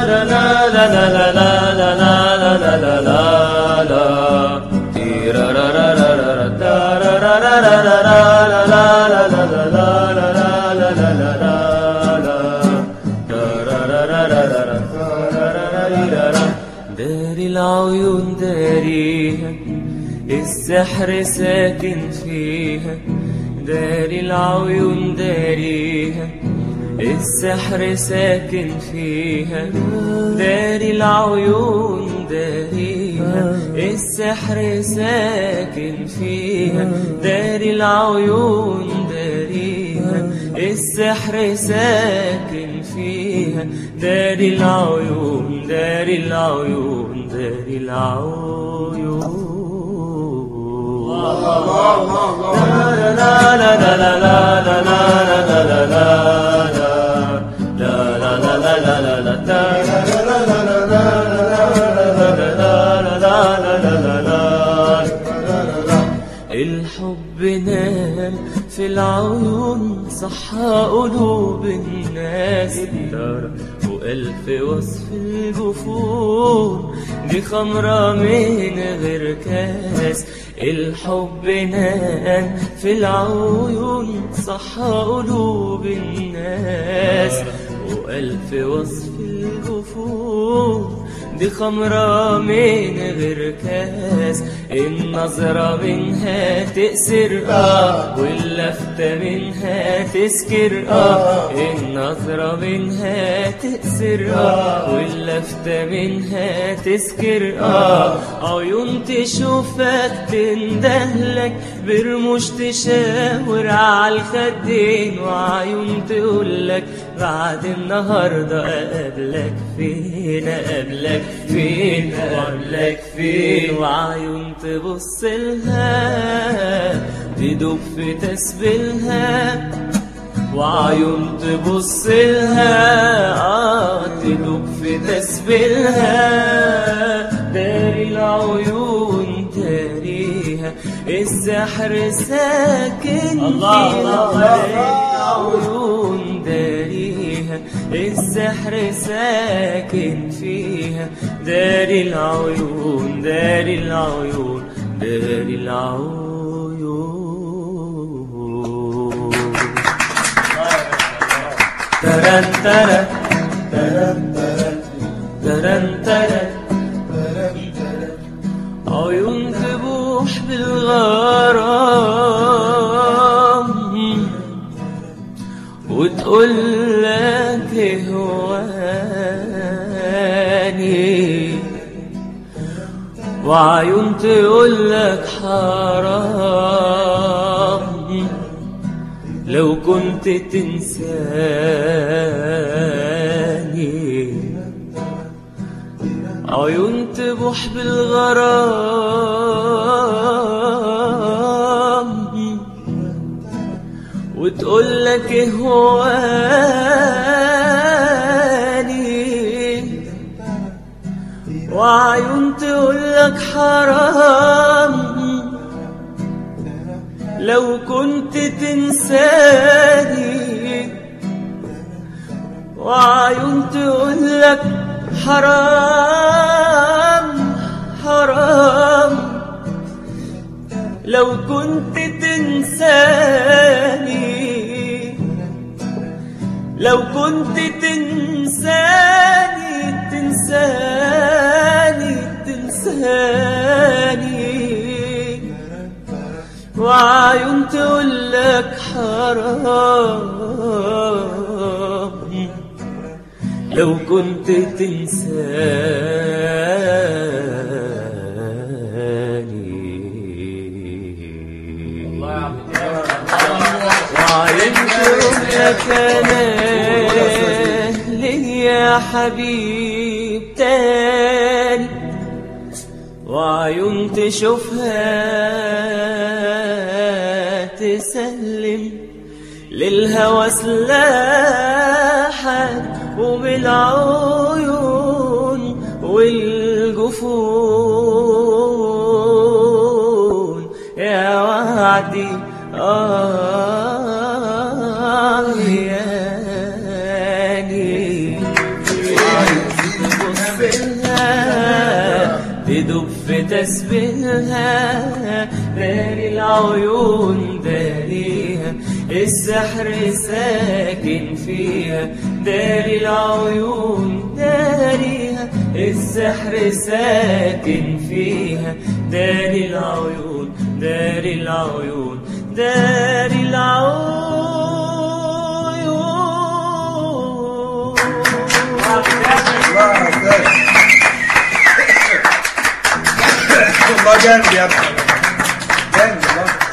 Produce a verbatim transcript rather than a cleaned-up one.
داري العيون داريها السحر ساكن فيها، داري العيون داريها السحر ساكن فيها، داري العيون داريها السحر ساكن فيها، داري العيون داريها السحر ساكن فيها، داري العيون داري العيون داري العيون. لا لا لا لا لا لا لا لا الحب نام في العيون صحى قلوب الناس، وألف وصف الجفون دي خمرة من غير كاس. الحب نام في العيون صحى قلوب الناس، وألف وصف الجفون دي خمرة من غير كاس. النظرة منها تأسر اه واللفتة منها تسكر اه، النظرة منها تأسر اه واللفتة منها تسكر اه. عيون تشوفك تندهلك برموش تشاور عالخدين، وعيون تقولك بعد النهاردة أقابلك فين أقابلك فين أقابلك فين. وعيون تبص لها تدوب في تسبيلها، وعيون تبص لها آه تدوب في تسبيلها. داري العيون داريها السحر ساكن فيها، داري العيون داريها السحر ساكن فيها، داري العيون داري العيون داري العيون. ترن ترن ترن ترن ترن عيون تبوح بالغرام وتقول لك هواني، وعيون تقول لك حرام لو كنت تنساني. عيون تبوح بالغرام وتقول لك هواني، وعيون تقول لك حرام لو كنت تنساني، وعيون تقول لك حرام حرام لو كنت تنساني، لو كنت تنساني تنساني تنساني. وعيون تقول لك حرام لو كنت تنساني. وعيون تقول لك انا ليا حبيب تاني، وعيون تشوفها تسلم للهوى سلاحك، وبالعيون والجفون يا وعدي آه ياني. يدب في تسبيلها. داري العيون داريها السحر ساكن فيها. داري العيون داريها السحر ساكن فيها. داري العيون داري العيون داري العيون. والله جامد يا ابني، جامد والله.